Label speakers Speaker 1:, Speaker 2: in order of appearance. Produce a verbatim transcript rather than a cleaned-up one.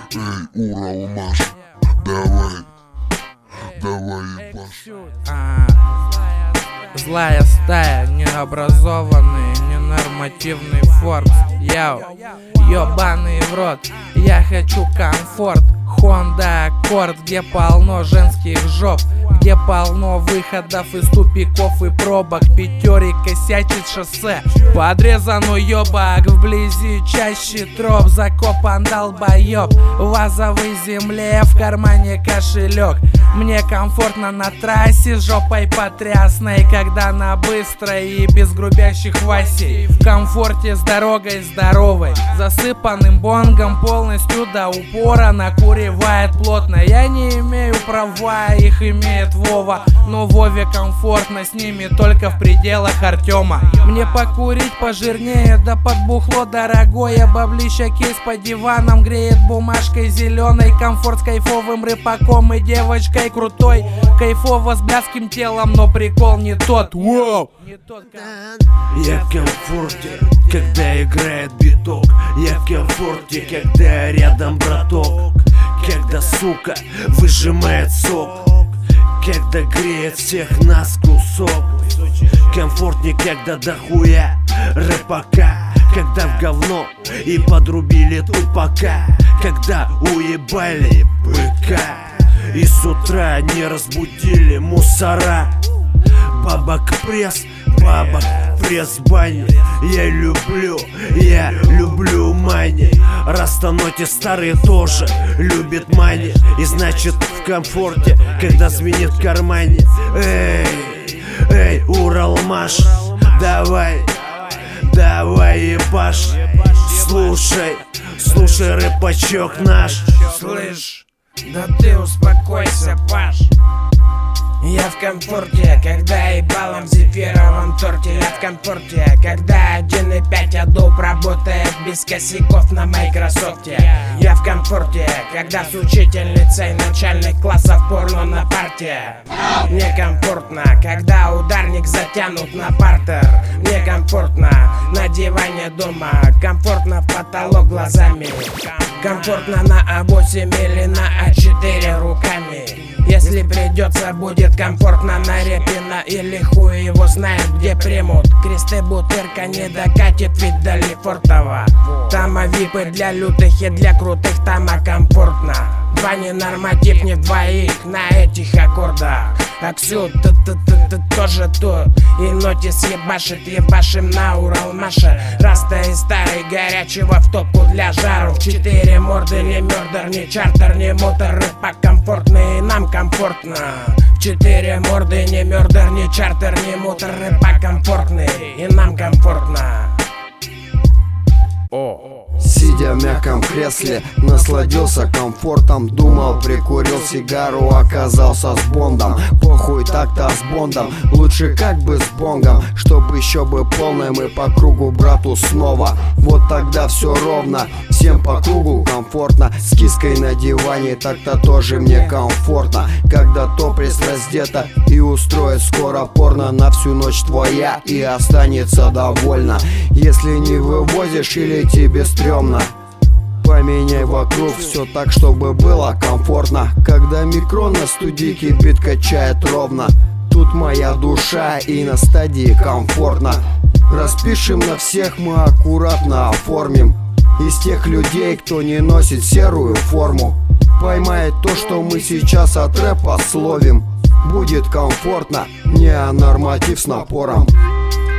Speaker 1: Эй, Уралмаш, давай, давай ебашь.
Speaker 2: А, злая стая, необразованный, ненормативный Форбс. Яу, ёбаный в рот, я хочу комфорт. Honda Accord, где полно женских жоп, где полно выходов из тупиков и пробок. Пятерик косячит шоссе, подрезан уёбок, вблизи чаще троп, закопан долбоёб. В вазовой земле, в кармане кошелек. Мне комфортно на трассе с жопой потрясной, когда на быстрой и без грубящих васей. В комфорте с дорогой здоровой, засыпанным бонгом полностью до упора, накуривает плотно. Я не имею права, их имеет Вова, но Вове комфортно с ними только в пределах Артема. Мне покурить пожирнее, да под бухло дорогое. Баблища кейс по диванам греет бумажкой зеленой. Комфорт с кайфовым рыбаком и девочкой крутой. Кайфово с блядским телом, но прикол не тот. Воу!
Speaker 3: Я в комфорте, когда играет биток. Я в комфорте, когда рядом браток. Когда сука выжимает сок, когда греет всех нас кусок. Комфортнее, когда дохуя рэпака, когда в говно и подрубили тупака, когда уебали быка и с утра не разбудили мусора. Бабак пресс, бабак пресс бани. Я люблю, я люблю мани. Растаноте старые тоже любят мани. И значит в комфорте, когда звенит в кармане. Эй, эй, Уралмаш, давай, давай ебашь. Слушай, слушай рэпачок наш.
Speaker 4: Слышь, да ты успокойся, Паш. Я в комфорте, когда ебалом в зефировом торте. Я в комфорте, когда один и пять Adobe работает без косяков на Майкрософте. Я в комфорте, когда с учительницей начальных классов порно на парте. Мне комфортно, когда ударник затянут на партер. Мне комфортно на диване дома, комфортно в потолок глазами, комфортно на А восемь или на А четыре руками. Если придется, будет комфортно на Репина или хуй его знает где примут. Кресты Бутырка не докатит, ведь до Лефортово. Там а випы для лютых и для крутых, там а комфортно. Два ненорматив не двоих на этих аккордах. Аксю, ты ты ты ты тоже тут. И нотис ебашит, ебашим на Уралмаше. Раста и старый горячего в топку для жару. Четыре морды, не мёрдер, не чартер, не мотор. Рэпак комфортный, и нам комфортно. Четыре морды, не мёрдер, не чартер, не мотор. Рэпак комфортный, и нам комфортно.
Speaker 2: О.
Speaker 5: Сидя в мягком кресле, насладился комфортом. Думал, прикурил сигару, оказался с Бондом. Похуй так-то с Бондом, лучше как бы с Бонгом. Чтоб еще бы полным и по кругу брату снова. Вот тогда все ровно, всем по кругу комфортно. С киской на диване так-то тоже мне комфортно. Когда топресс раздета и устроит скоро порно на всю ночь твоя и останется довольна. Если не вывозишь или тебе стрёмно, поменяй вокруг все так, чтобы было комфортно. Когда микро на студии кипит, качает ровно. Тут моя душа и на стадии комфортно. Распишем на всех, мы аккуратно оформим. Из тех людей, кто не носит серую форму, поймает то, что мы сейчас от рэпа словим. Будет комфортно, не норматив с напором.